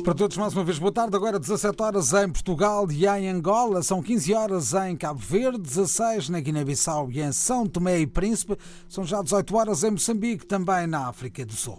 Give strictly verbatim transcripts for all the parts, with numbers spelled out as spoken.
Para todos, mais uma vez, boa tarde. Agora dezassete horas em Portugal e em Angola. São quinze horas em Cabo Verde, dezasseis na Guiné-Bissau e em São Tomé e Príncipe. São já dezoito horas em Moçambique, também na África do Sul.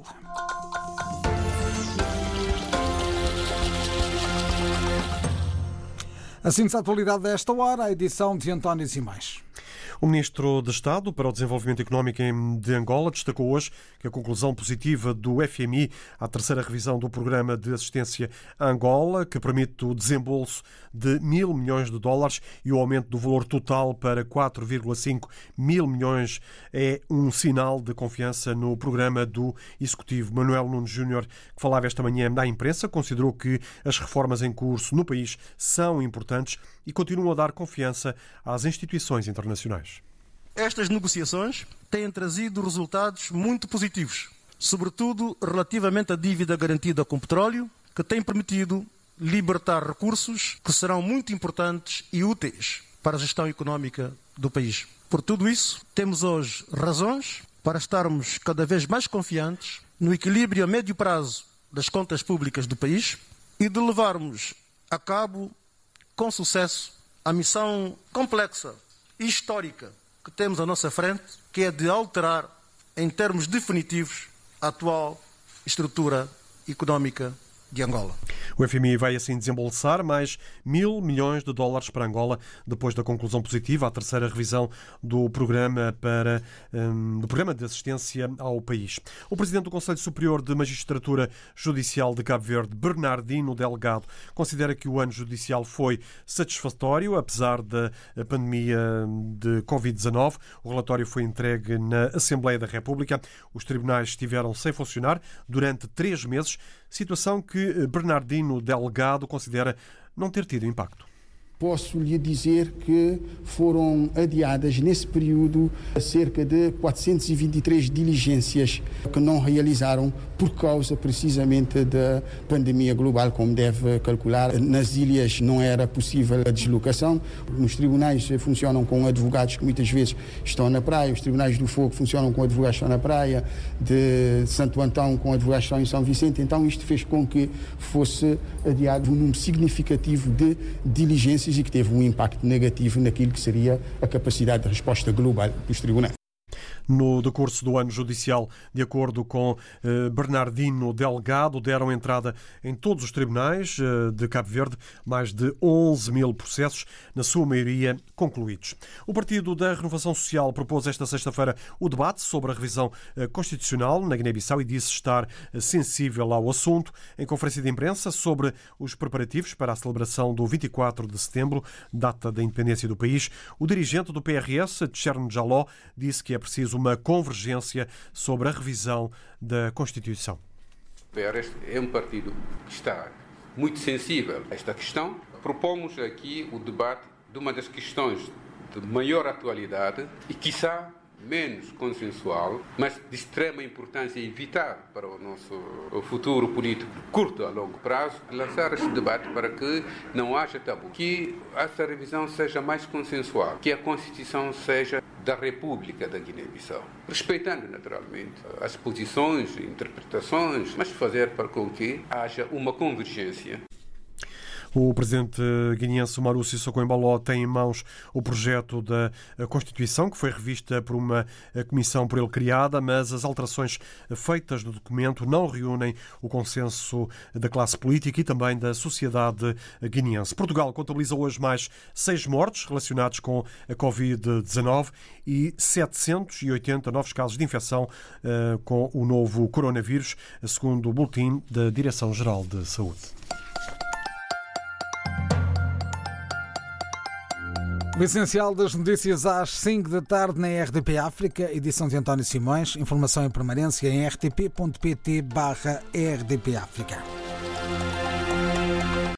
Assim se a atualidade desta hora, a edição de António Simões. O Ministro de Estado para o Desenvolvimento Económico de Angola destacou hoje que a conclusão positiva do F M I à terceira revisão do Programa de Assistência a Angola, que permite o desembolso de mil milhões de dólares e o aumento do valor total para quatro vírgula cinco mil milhões, é um sinal de confiança no programa do Executivo. Manuel Nunes Júnior, que falava esta manhã na imprensa, considerou que as reformas em curso no país são importantes e continuam a dar confiança às instituições internacionais. Estas negociações têm trazido resultados muito positivos, sobretudo relativamente à dívida garantida com petróleo, que tem permitido libertar recursos que serão muito importantes e úteis para a gestão económica do país. Por tudo isso, temos hoje razões para estarmos cada vez mais confiantes no equilíbrio a médio prazo das contas públicas do país e de levarmos a cabo com sucesso a missão complexa e histórica que temos à nossa frente, que é de alterar, em termos definitivos, a atual estrutura económica de Angola. O F M I vai assim desembolsar mais mil milhões de dólares para Angola depois da conclusão positiva à terceira revisão do programa, para, um, do programa de assistência ao país. O Presidente do Conselho Superior de Magistratura Judicial de Cabo Verde, Bernardino Delgado, considera que o ano judicial foi satisfatório, apesar da pandemia de covid dezanove. O relatório foi entregue na Assembleia da República. Os tribunais estiveram sem funcionar durante três meses, situação que Bernardino Delgado considera não ter tido impacto. Posso lhe dizer que foram adiadas nesse período cerca de quatrocentas e vinte e três diligências que não realizaram por causa precisamente da pandemia global, como deve calcular. Nas ilhas não era possível a deslocação. Nos tribunais funcionam com advogados que muitas vezes estão na praia. Os tribunais do Fogo funcionam com advogados que estão na praia. De Santo Antão com advogados que estão em São Vicente. Então isto fez com que fosse adiado um número significativo de diligências e que teve um impacto negativo naquilo que seria a capacidade de resposta global dos tribunais. No decurso do ano judicial, de acordo com eh, Bernardino Delgado, deram entrada em todos os tribunais eh, de Cabo Verde mais de onze mil processos, na sua maioria concluídos. O Partido da Renovação Social propôs esta sexta-feira o debate sobre a revisão eh, constitucional na Guiné-Bissau e disse estar eh, sensível ao assunto. Em conferência de imprensa sobre os preparativos para a celebração do vinte e quatro de setembro, data da independência do país, o dirigente do P R S, Tcherno Jaló, disse que é preciso uma convergência sobre a revisão da Constituição. O P R S é um partido que está muito sensível a esta questão. Propomos aqui o debate de uma das questões de maior atualidade e, quiçá, menos consensual, mas de extrema importância e vital para o nosso futuro político curto a longo prazo, lançar este debate para que não haja tabu, que essa revisão seja mais consensual, que a Constituição seja da República da Guiné-Bissau, respeitando naturalmente as posições e interpretações, mas fazer para com que haja uma convergência. O presidente guineense Umaru Sissoko Embaló tem em mãos o projeto da Constituição, que foi revista por uma comissão por ele criada, mas as alterações feitas no documento não reúnem o consenso da classe política e também da sociedade guineense. Portugal contabiliza hoje mais seis mortes relacionados com a covid dezanove e setecentos e oitenta novos casos de infecção uh, com o novo coronavírus, segundo o boletim da Direção-Geral de Saúde. O essencial das notícias às cinco da tarde na R D P África, edição de António Simões. Informação em permanência em r t p ponto p t barra r d p África.